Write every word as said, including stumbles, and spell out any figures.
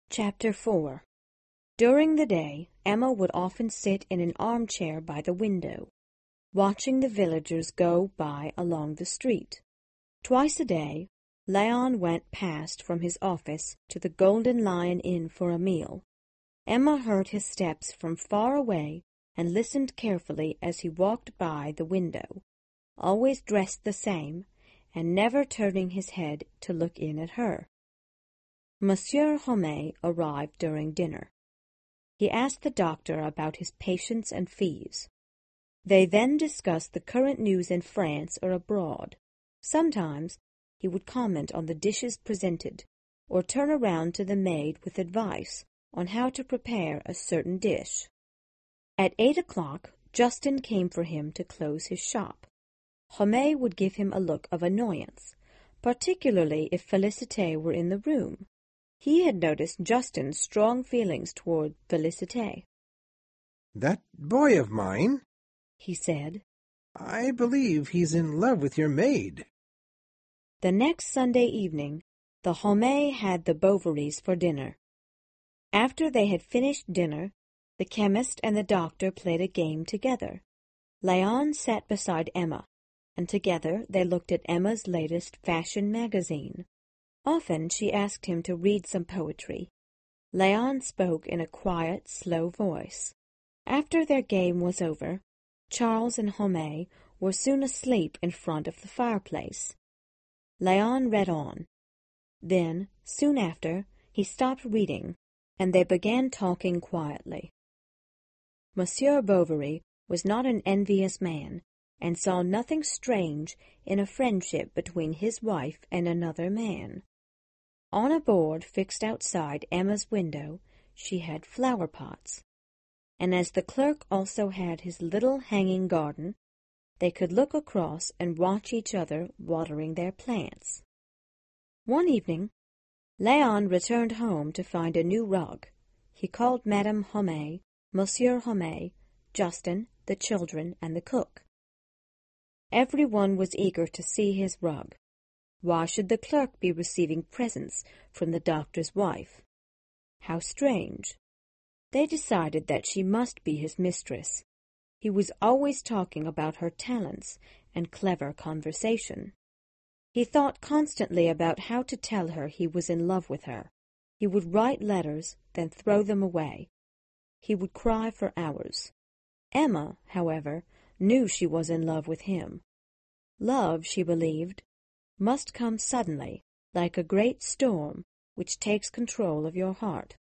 Chapter four. During the day, Emma would often sit in an armchair by the window, watching the villagers go by along the street. Twice a day, Léon went past from his office to the Golden Lion Inn for a meal. Emma heard his steps from far away and listened carefully as he walked by the window, always dressed the same, and never turning his head to look in at her. Monsieur Homais arrived during dinner. He asked the doctor about his patients and fees. They then discussed the current news in France or abroad. Sometimes he would comment on the dishes presented, or turn around to the maid with advice on how to prepare a certain dish. At eight o'clock, Justin came for him to close his shop. Homais would give him a look of annoyance, particularly if Félicité were in the room. He had noticed Justin's strong feelings toward Félicité. "That boy of mine," he said, "I believe he's in love with your maid." The next Sunday evening, the Homais had the Bovarys for dinner. After they had finished dinner, the chemist and the doctor played a game together. Léon sat beside Emma, and together they looked at Emma's latest fashion magazine. Often she asked him to read some poetry. Léon spoke in a quiet, slow voice. After their game was over, Charles and Homais were soon asleep in front of the fireplace. Léon read on. Then, soon after, he stopped reading, and they began talking quietly. Monsieur Bovary was not an envious man, and saw nothing strange in a friendship between his wife and another man. On a board fixed outside Emma's window, she had flower pots, and as the clerk also had his little hanging garden, they could look across and watch each other watering their plants. One evening, Léon returned home to find a new rug. He called Madame Homais, Monsieur Homais, Justin, the children, and the cook. Everyone was eager to see his rug. Why should the clerk be receiving presents from the doctor's wife? How strange! They decided that she must be his mistress. He was always talking about her talents and clever conversation. He thought constantly about how to tell her he was in love with her. He would write letters, then throw them away. He would cry for hours. Emma, however, knew she was in love with him. Love, she believed, must come suddenly, like a great storm which takes control of your heart.